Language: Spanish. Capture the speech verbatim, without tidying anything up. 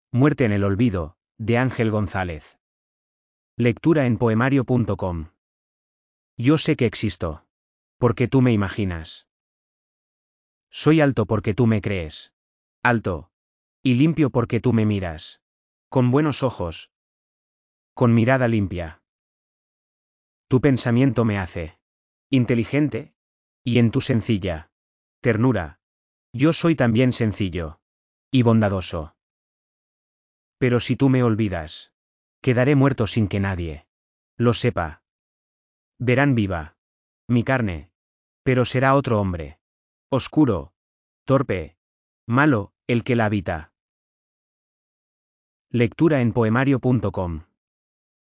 Muerte en el olvido, de Ángel González. Lectura en poemario punto com. Yo sé que existo. Porque tú me imaginas. Soy alto porque tú me crees. Alto. Y limpio porque tú me miras. Con buenos ojos. Con mirada limpia. Tu pensamiento me hace inteligente. Y en tu sencilla ternura. Yo soy también sencillo. Y bondadoso. Pero si tú me olvidas, quedaré muerto sin que nadie lo sepa. Verán viva mi carne. Pero será otro hombre. Oscuro. Torpe. Malo, el que la habita. Lectura en poemario punto com.